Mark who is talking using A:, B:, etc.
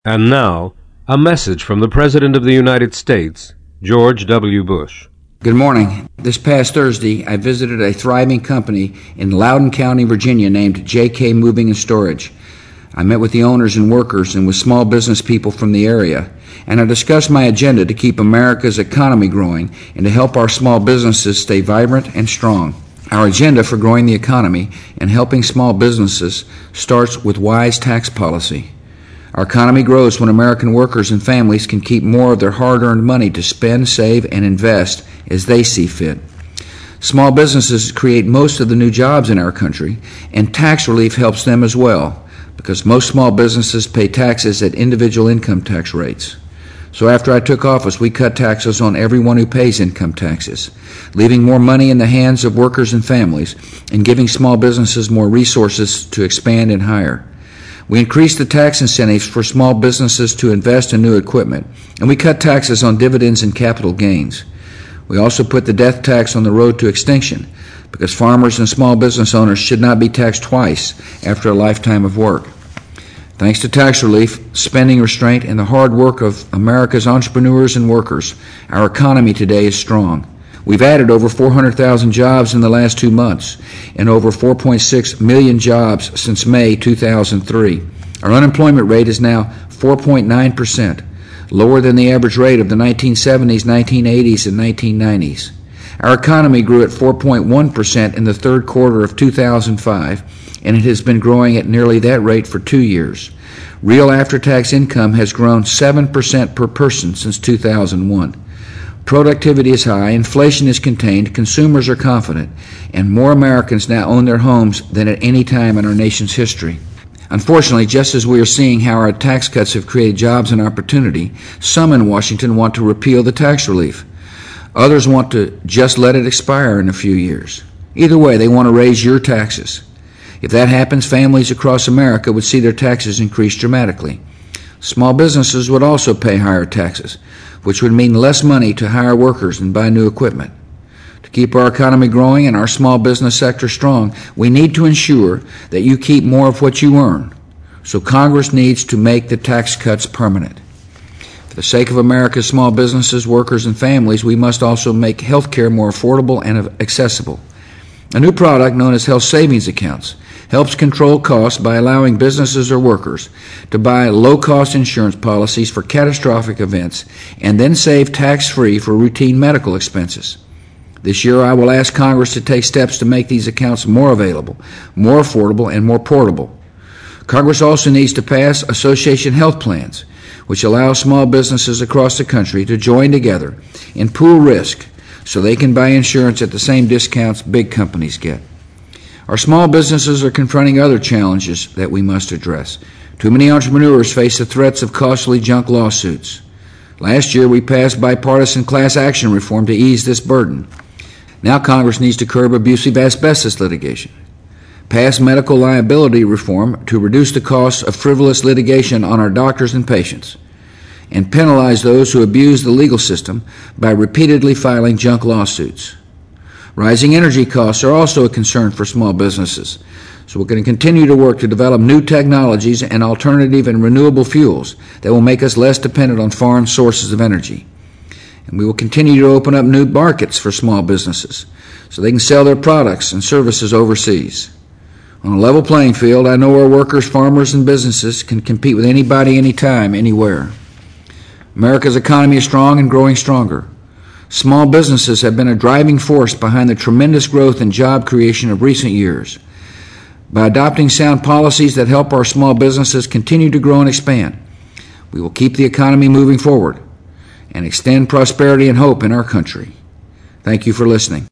A: And now, a message from the President of the United States, George W. Bush.
B: Good morning. This past Thursday, I visited a thriving company in Loudoun County, Virginia named JK Moving and Storage. I met with the owners and workers and with small business people from the area, and I discussed my agenda to keep America's economy growing and to help our small businesses stay vibrant and strong. Our agenda for growing the economy and helping small businesses starts with wise tax policy. Our economy grows when American workers and families can keep more of their hard-earned money to spend, save, and invest as they see fit. Small businesses create most of the new jobs in our country, and tax relief helps them as well, because most small businesses pay taxes at individual income tax rates. So after I took office, we cut taxes on everyone who pays income taxes, leaving more money in the hands of workers and families and giving small businesses more resources to expand and hire. We increased the tax incentives for small businesses to invest in new equipment, and we cut taxes on dividends and capital gains. We also put the death tax on the road to extinction, because farmers and small business owners should not be taxed twice after a lifetime of work. Thanks to tax relief, spending restraint, and the hard work of America's entrepreneurs and workers, our economy today is strong. We've added over 400,000 jobs in the last 2 months and over 4.6 million jobs since May 2003. Our unemployment rate is now 4.9%, lower than the average rate of the 1970s, 1980s, and 1990s. Our economy grew at 4.1% in the third quarter of 2005, and it has been growing at nearly that rate for 2 years. Real after-tax income has grown 7% per person since 2001. Productivity is high, inflation is contained, consumers are confident, and more Americans now own their homes than at any time in our nation's history. Unfortunately, just as we are seeing how our tax cuts have created jobs and opportunity, some in Washington want to repeal the tax relief. Others want to just let it expire in a few years. Either way, they want to raise your taxes. If that happens, families across America would see their taxes increase dramatically. Small businesses would also pay higher taxes, which would mean less money to hire workers and buy new equipment. To keep our economy growing and our small business sector strong, we need to ensure that you keep more of what you earn. So Congress needs to make the tax cuts permanent. For the sake of America's small businesses, workers, and families, we must also make health care more affordable and accessible. A new product known as health savings accounts helps control costs by allowing businesses or workers to buy low-cost insurance policies for catastrophic events and then save tax-free for routine medical expenses. This year, I will ask Congress to take steps to make these accounts more available, more affordable, and more portable. Congress also needs to pass association health plans, which allow small businesses across the country to join together and pool risk so they can buy insurance at the same discounts big companies get. Our small businesses are confronting other challenges that we must address. Too many entrepreneurs face the threats of costly junk lawsuits. Last year, we passed bipartisan class action reform to ease this burden. Now Congress needs to curb abusive asbestos litigation, pass medical liability reform to reduce the costs of frivolous litigation on our doctors and patients, and penalize those who abuse the legal system by repeatedly filing junk lawsuits. Rising energy costs are also a concern for small businesses, so we're going to continue to work to develop new technologies and alternative and renewable fuels that will make us less dependent on foreign sources of energy. And we will continue to open up new markets for small businesses so they can sell their products and services overseas. On a level playing field, I know our workers, farmers, and businesses can compete with anybody, anytime, anywhere. America's economy is strong and growing stronger. Small businesses have been a driving force behind the tremendous growth and job creation of recent years. By adopting sound policies that help our small businesses continue to grow and expand, we will keep the economy moving forward and extend prosperity and hope in our country. Thank you for listening.